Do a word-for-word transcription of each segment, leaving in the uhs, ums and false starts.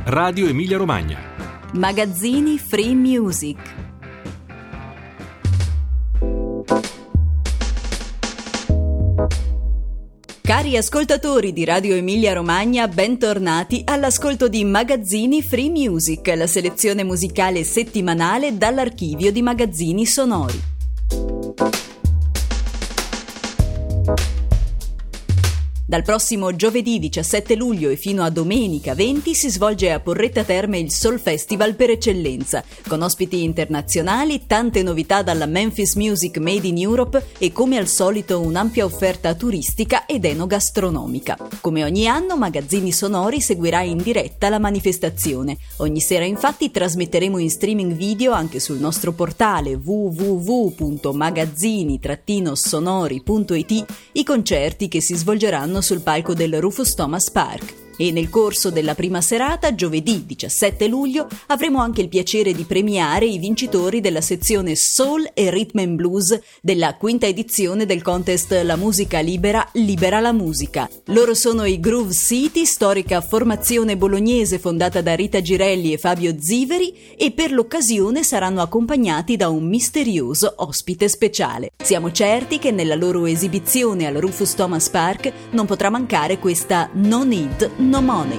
Radio Emilia Romagna. Magazzini Free Music. Cari ascoltatori di Radio Emilia Romagna, bentornati all'ascolto di Magazzini Free Music, la selezione musicale settimanale dall'archivio di magazzini sonori. Dal prossimo giovedì diciassette luglio e fino a domenica venti si svolge a Porretta Terme il Soul Festival per eccellenza, con ospiti internazionali, tante novità dalla Memphis Music Made in Europe e come al solito un'ampia offerta turistica ed enogastronomica. Come ogni anno, Magazzini Sonori seguirà in diretta la manifestazione. Ogni sera infatti trasmetteremo in streaming video anche sul nostro portale w w w punto magazzini sonori punto i t i concerti che si svolgeranno sul palco del Rufus Thomas Park. E nel corso della prima serata, giovedì diciassette luglio, avremo anche il piacere di premiare i vincitori della sezione Soul e Rhythm and Blues della quinta edizione del contest La Musica Libera, Libera la Musica. Loro sono i Groove City, storica formazione bolognese fondata da Rita Girelli e Fabio Ziveri, e per l'occasione saranno accompagnati da un misterioso ospite speciale. Siamo certi che nella loro esibizione al Rufus Thomas Park non potrà mancare questa No Need No Money.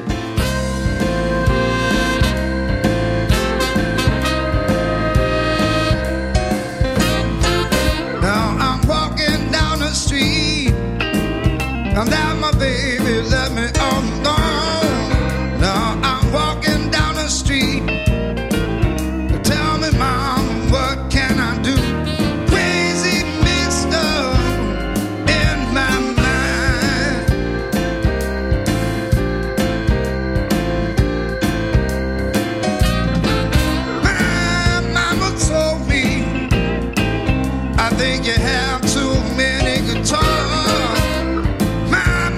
Now I'm walking down the street, and now my baby let me on down. Now I'm walking down the street. Tell me, mom, what can I do? Crazy mixed up in my mind. My mama told me, I think you have too many guitars. My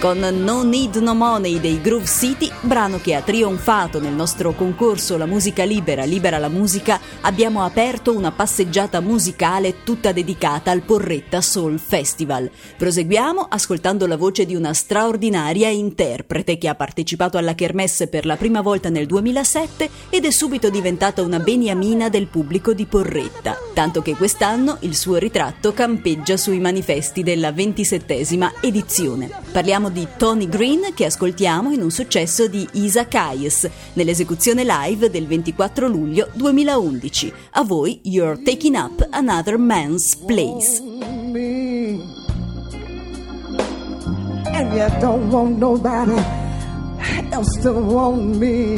con No Need No Money dei Groove City, brano che ha trionfato nel nostro concorso La musica libera, libera la musica, abbiamo aperto una passeggiata musicale tutta dedicata al Porretta Soul Festival. Proseguiamo ascoltando la voce di una straordinaria interprete che ha partecipato alla Kermesse per la prima volta nel duemilasette ed è subito diventata una beniamina del pubblico di Porretta, tanto che quest'anno il suo ritratto campeggia sui manifesti della ventisettesima edizione. Parliamo di Tony Green, che ascoltiamo in un successo di Isa Kayes nell'esecuzione live del ventiquattro luglio duemilaundici. A voi You're Taking Up Another Man's Place. And you don't want nobody else to want me.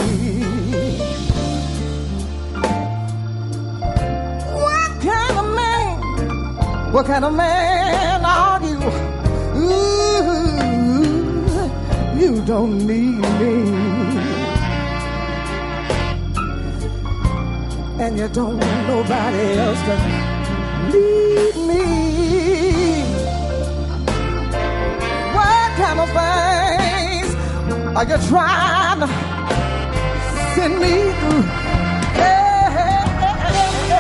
What kind of man, what kind of man are you? Ooh, you don't need me. And you don't want nobody else to need me. What kind of things are you trying to send me through? Yeah, yeah,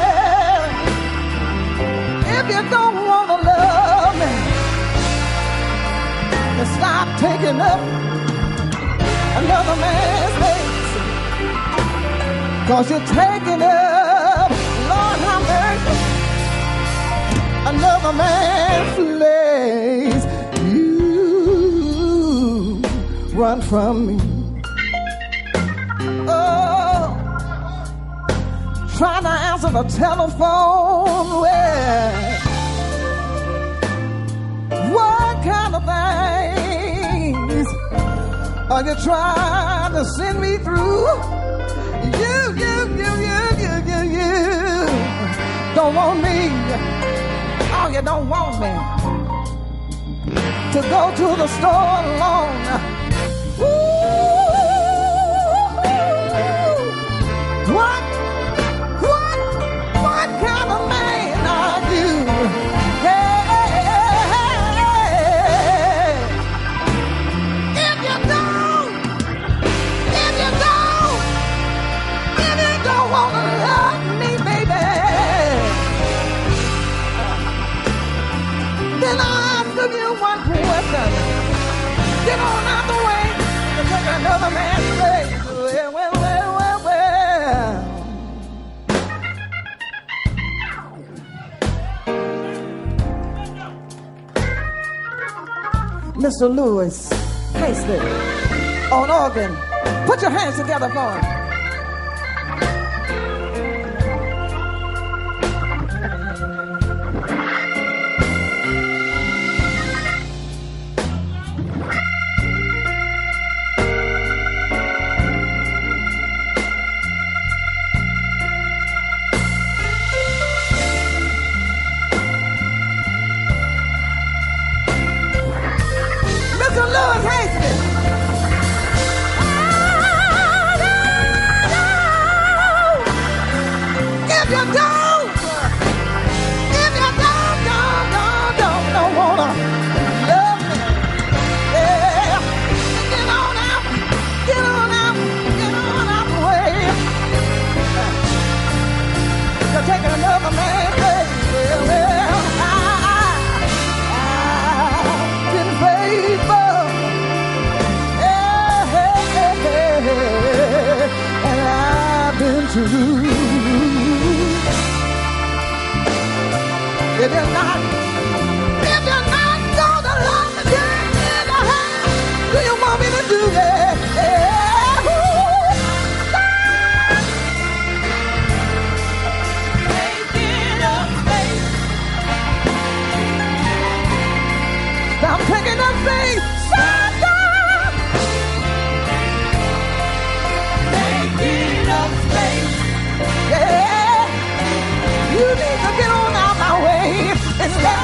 yeah. If you don't want to love me, then stop taking up another man's place. 'Cause you're taking up, Lord have mercy, another man's place. You run from me. Oh, trying to answer the telephone. Well, what kind of things are you trying to send me through? You, you, you, you, you, you, you don't want me. Oh, you don't want me to go to the store alone. Ooh, what, what, what kind of man are you? Hey, if you don't, if you don't, if you don't want to love me, baby, then I'll ask you one question. Get on out the way and take another man's place. Well, well, well, well, well. Mister Lewis Hasted on organ. Put your hands together for him. Mister Lewis Hasted. If you don't, if you don't, don't, don't, don't, don't wanna love me, yeah, get on out, get on out, get on out the way. You're taking another man's place. Well, well, I, I, I've been faithful, yeah, yeah, yeah, and I've been true. If you're not, if you're not gonna love me, then how do you want me to do that? Yeah. Taking up space. Stop taking up space. Shut up. Taking up space. Yeah. You need to get on out my way. Instead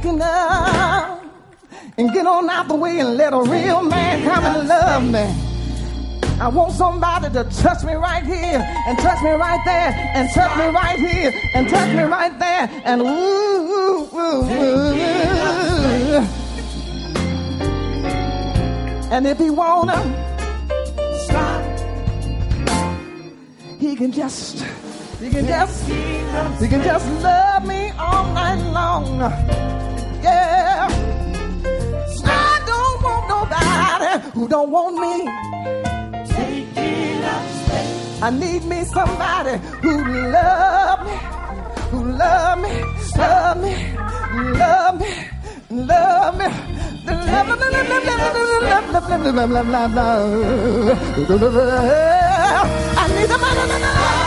waking up and get on out the way and let a real man come and love me. I want somebody to touch me right here and touch me right there and touch me right here and touch me right there and ooh, ooh, ooh, ooh. And if he wanna stop, he can just, he can just, he can just love me all night long. Yeah. I don't want nobody who don't want me. I need me somebody who love me, who love me, love me, love me, love me. Love, love, love, love, love, love, love, love, love, love, love. I need a man, no, no, no.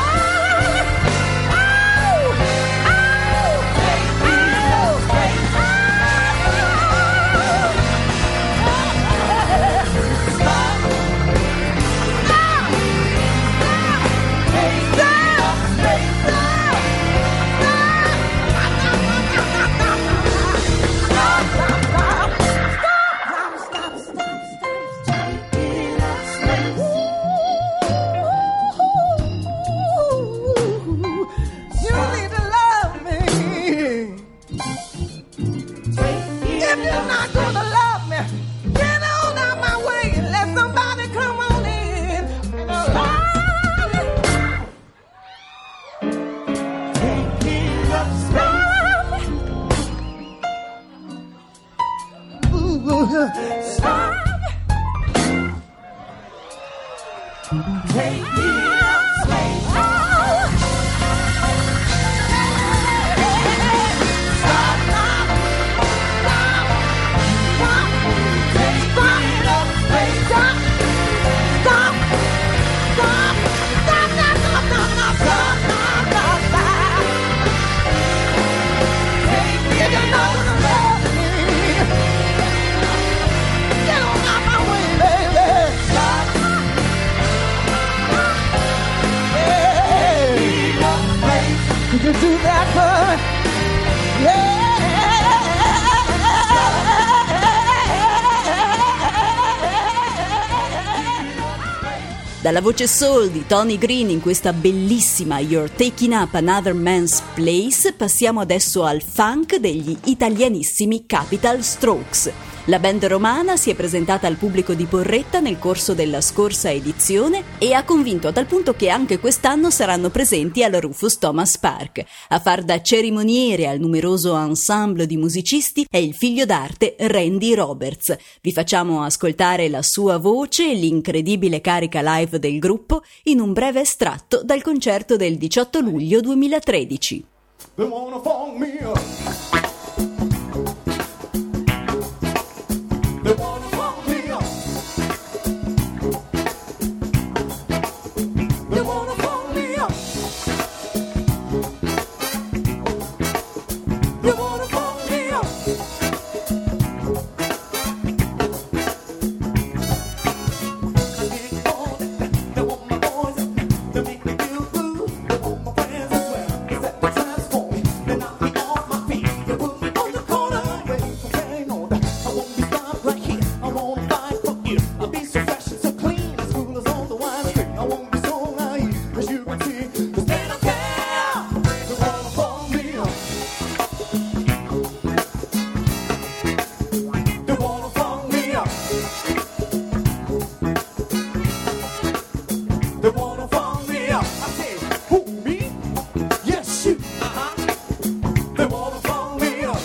Dalla voce soul di Tony Green in questa bellissima You're Taking Up Another Man's Place passiamo adesso al funk degli italianissimi Capital Strokes. La band romana si è presentata al pubblico di Porretta nel corso della scorsa edizione e ha convinto a tal punto che anche quest'anno saranno presenti al Rufus Thomas Park. A far da cerimoniere al numeroso ensemble di musicisti è il figlio d'arte Randy Roberts. Vi facciamo ascoltare la sua voce e l'incredibile carica live del gruppo in un breve estratto dal concerto del diciotto luglio duemilatredici. They wanna phone me up. They wanna phone me up. They wanna phone me up. They wanna phone me up. I get all that. They want my boys. They make me feel good. They want my friends as well. They set the transform me. They knock me off my feet. They put me on the corner. Waiting for rain on that. I won't be stopped right here. I won't fight for you. I'll be so fresh and so clean. As cool as on the wine street. I won't be so naive. As you can see. Cause they don't care. They wanna phone me up. They wanna phone me up. They wanna phone me up. I say, who, me? Yes, you. Uh-huh. They wanna phone me up.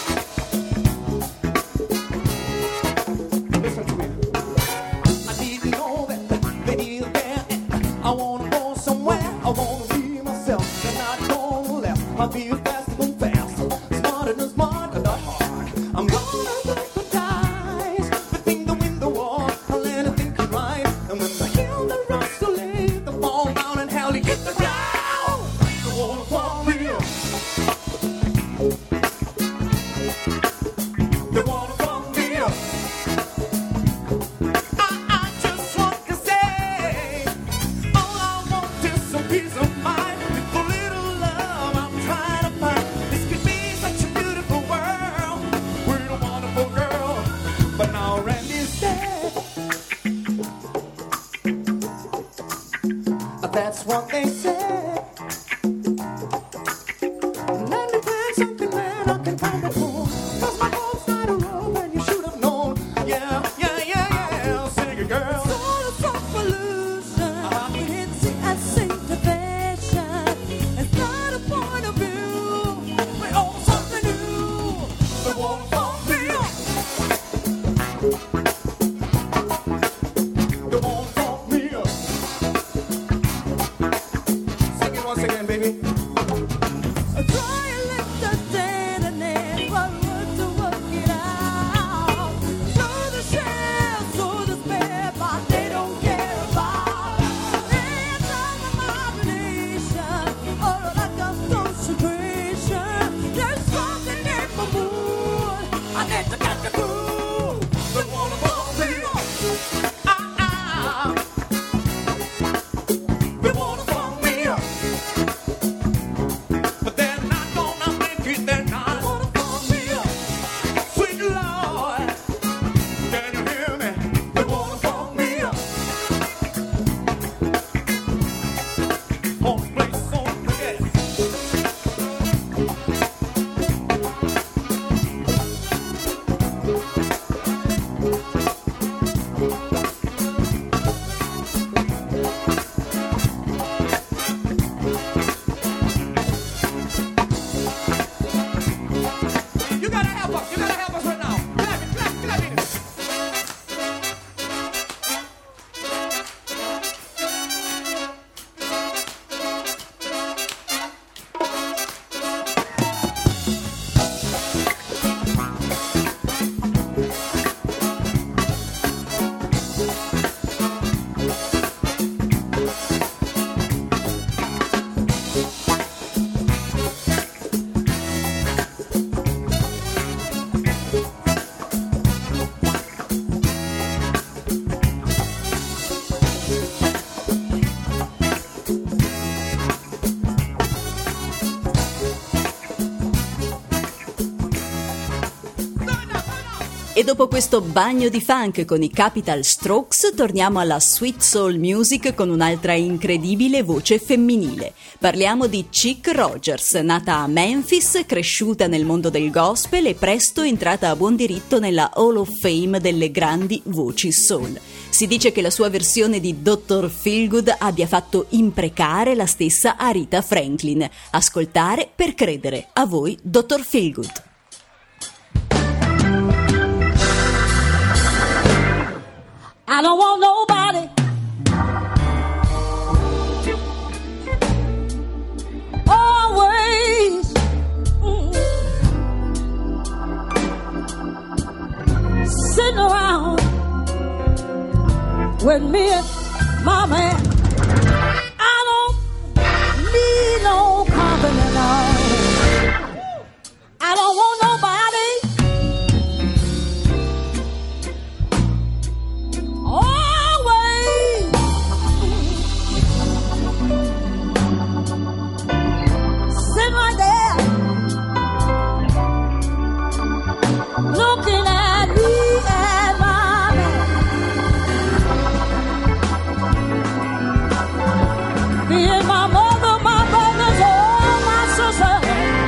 Listen to me. I need to know that they need a band. I wanna go somewhere. I wanna be myself. They're not gonna laugh. I'll be fast and fast. Smarter than smart and not hard. I'm gonna recognize between the window wall. I'll let it think it's right. And when I hear the rustle, the fall down and hell, you hit the ground. They wanna phone me up. They wanna phone me up. I, I just want to say, all I want is some peace of mind. With a little love I'm trying to find. This could be such a beautiful world. Let me tell you something, man, I can find the phone. 'Cause my phone's not a road and you should have known. Yeah, yeah, yeah, yeah, sing it, girl. Soul of pollution, it's a sanctification. It's not a point of view. We own something new. The one for me. The one for me. Sing it once again, baby. Try and lift the tenderness, but work to work it out. Throw the shell, throw the spare, but they don't care about. It's all imagination, or like a concentration. There's something in my mood. I need to get the groove. The one for me. Ah, ah. The one for me. But they're not gonna make it, they're not gonna for me. Sweet Lord, can you hear me? The one for me. Home place on the gas. You gotta help us, you gotta help us right now. Clap it, clap, clap it. E dopo questo bagno di funk con i Capital Strokes, torniamo alla sweet soul music con un'altra incredibile voce femminile. Parliamo di Chick Rogers, nata a Memphis, cresciuta nel mondo del gospel e presto entrata a buon diritto nella Hall of Fame delle grandi voci soul. Si dice che la sua versione di dottor Feelgood abbia fatto imprecare la stessa Aretha Franklin. Ascoltare per credere. A voi, dottor Feelgood. I don't want nobody always mm, sitting around with me and my man. I don't need no company now. I don't want nobody looking at me and my man, being my mother, my brothers, all my sisters.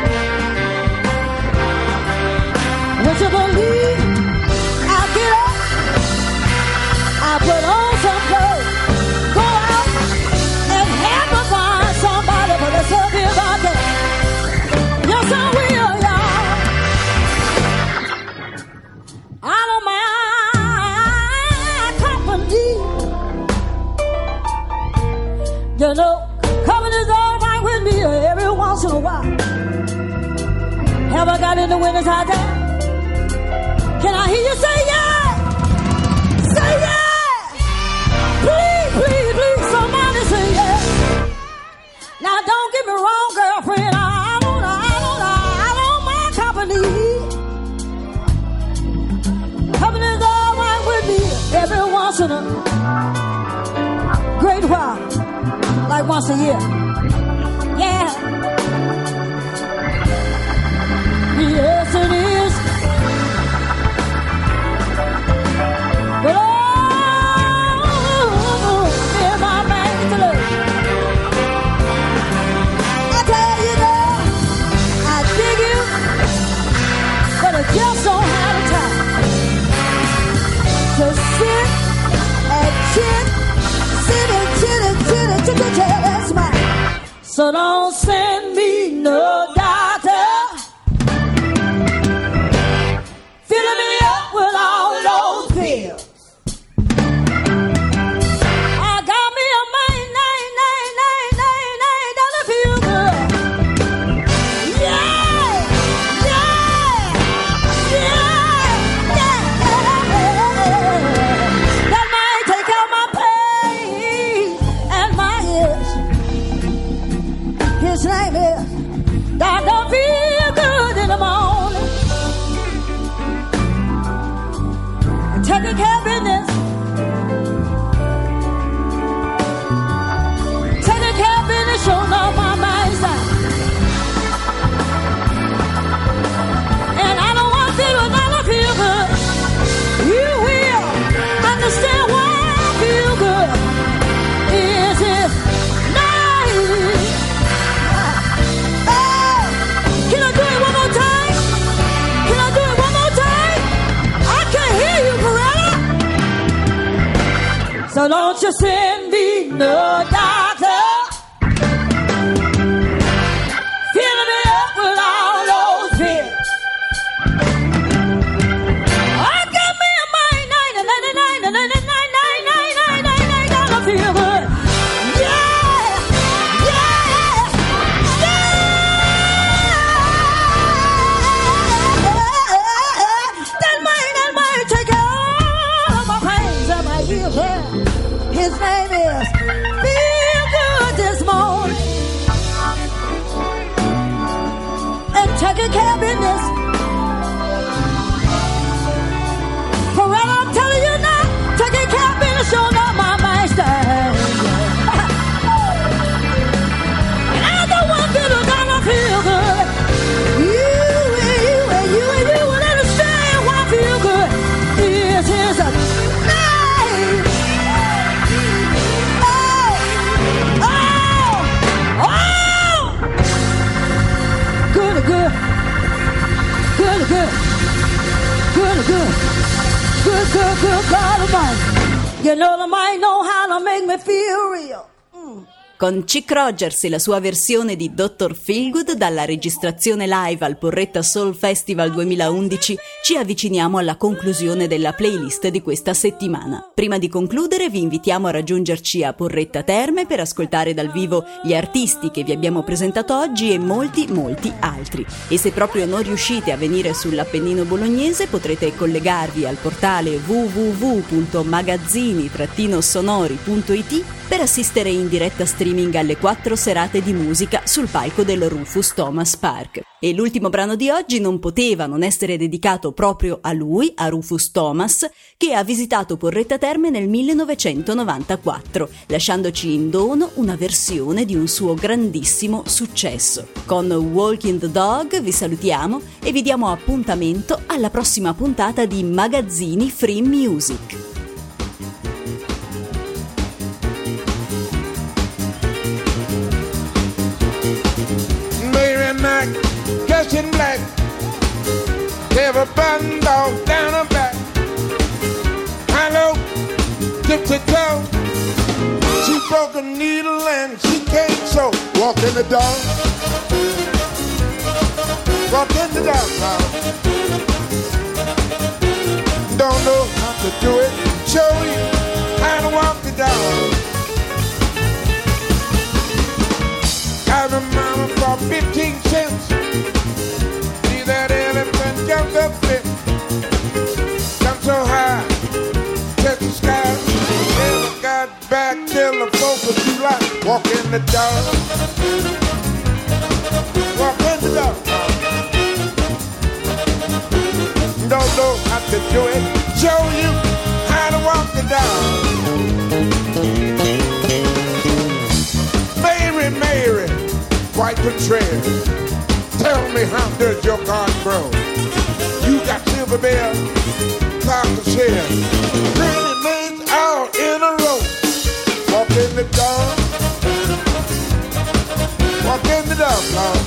Would you believe I get up, I put on some clothes, go out and have to find somebody for the service about that. Yes, I will. I don't mind company. You know, company's all right with me every once in a while. Have I got in the winter's out there? Can I hear you say yeah? Say yeah! Please, please, please, somebody say yeah. Now don't get me wrong, girlfriend. I don't, I don't, I don't mind company. Company's all right with me every once in a great while, like once a year. Yeah. Yes, it is. But oh, me and my man today. So don't send me no doctor. Filling me up with all those pills. I got me a man, nine, nine, nine, nine, nine, doesn't feel good. Yeah, yeah, yeah, yeah. That might take out my pain and my ills. His name is Doctor Feel Good in the morning. Taking care of business. Taking care of business, showing up my mind's eye. And I don't want to feel it, I don't feel good. You will understand why I feel good. Is his name. Oh, can I do it one more time? Can I do it one more time? I can't hear you, Coretta. So don't you send me no doctor. Filling me up with all those pills. I got me a mind, nine, nine, nine, nine, nine, nine, nine, nine, nine, nine, nine, gotta feel good. Yeah, yeah, yeah. That might, that might take all my pains and my ills. Yeah. His name is Feel Good this morning. And taking care of business. Coretta, I'm telling you now, taking care of business, showing up my master. And I don't want to feel gonna feel good. You and you and you and you will understand why I feel good. Is his name. Oh, oh, oh. Good, good. Good, good. Good, good. Good, good, good, God Almighty. You know the mind know how to make me feel real. Mm. Con Chick Rogers e la sua versione di doctor Feelgood dalla registrazione live al Porretta Soul Festival duemilaundici ci avviciniamo alla conclusione della playlist di questa settimana. Prima di concludere vi invitiamo a raggiungerci a Porretta Terme per ascoltare dal vivo gli artisti che vi abbiamo presentato oggi e molti molti altri. E se proprio non riuscite a venire sull'Appennino bolognese potrete collegarvi al portale w w w punto magazzini sonori punto i t per assistere in diretta streaming alle quattro serate di musica sul palco del Rufus Thomas Park. E l'ultimo brano di oggi non poteva non essere dedicato proprio a lui, a Rufus Thomas, che ha visitato Porretta Terme nel millenovecentonovantaquattro, lasciandoci in dono una versione di un suo grandissimo successo. Con Walking the Dog vi salutiamo e vi diamo appuntamento alla prossima puntata di Magazzini Free Music. Night, dressed in black, never buttoned off down her back. Hello, tipsy toe. She broke a needle and she can't sew. Walk in the door, walk in the door now. Don't know how to do it, show you how to walk the dog. Got a mama for fifteen cents. See that elephant jump up it. Jump so high, touch the sky. Never got back till the fourth of July. Walk in the door, walk in the door. Don't know how to do it, show you how to walk the dog. Mary, Mary, White Contreras, tell me how does your garden grow? You got silver bell, copper shell, pretty maids all in a row. Walk in the door, walk in the door, Lord.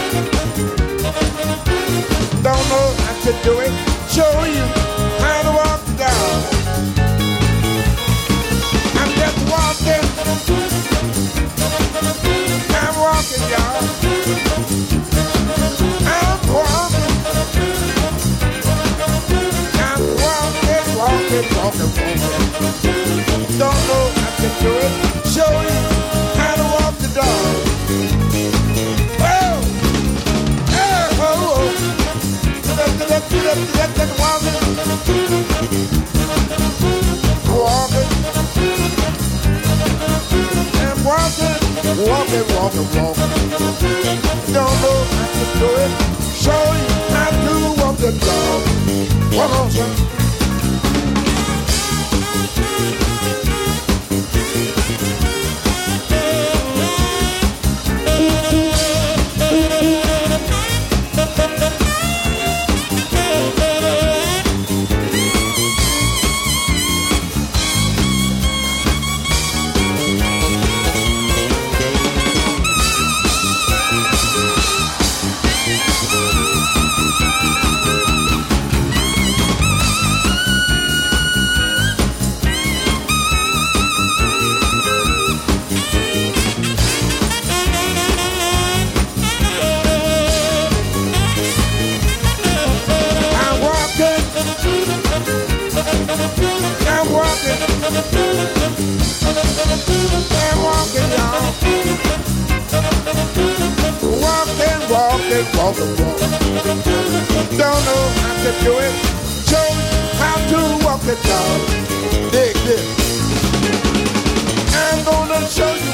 Don't know how to do it, show you how to walk the dog. I'm just walking, I'm walking. walking, walking, walking. Don't know how to do it. Show you how to walk the dog. Walk on, son. I'm walking, I'm walking, y'all. Walking, walking, walking, walking. Don't know how to do it. Show you how to walk it, y'all. Dig this. I'm gonna show you